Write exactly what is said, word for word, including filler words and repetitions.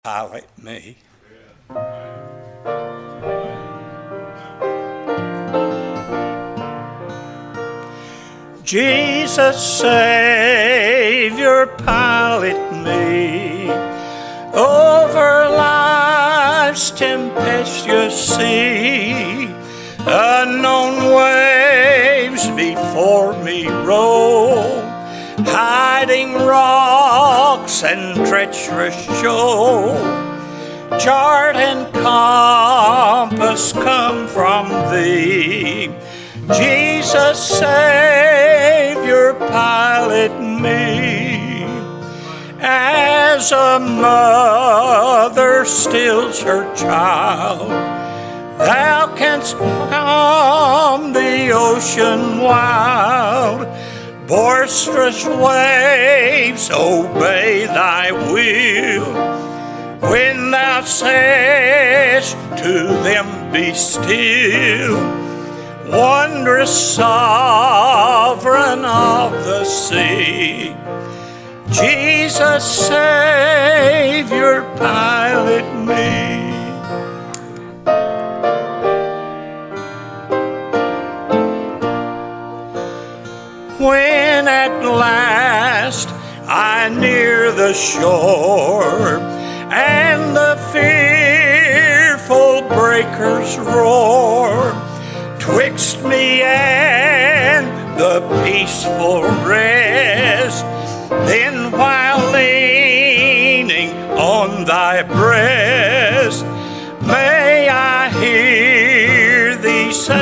Pilot me. Jesus, Savior, pilot me over life's tempestuous sea. Unknown waves before me roll, hiding rocks and treacherous shoal. Chart and compass come from thee. Jesus, Savior, pilot me. As a mother stills her child, thou canst calm the ocean wild. Boisterous waves obey thy will, when thou sayest to them, be still. Wondrous sovereign of the sea, Jesus, Savior, pilot me. When at last I near the shore, and the fearful breakers roar, twixt me and the peaceful rest, then while leaning on thy breast, may I hear thee say,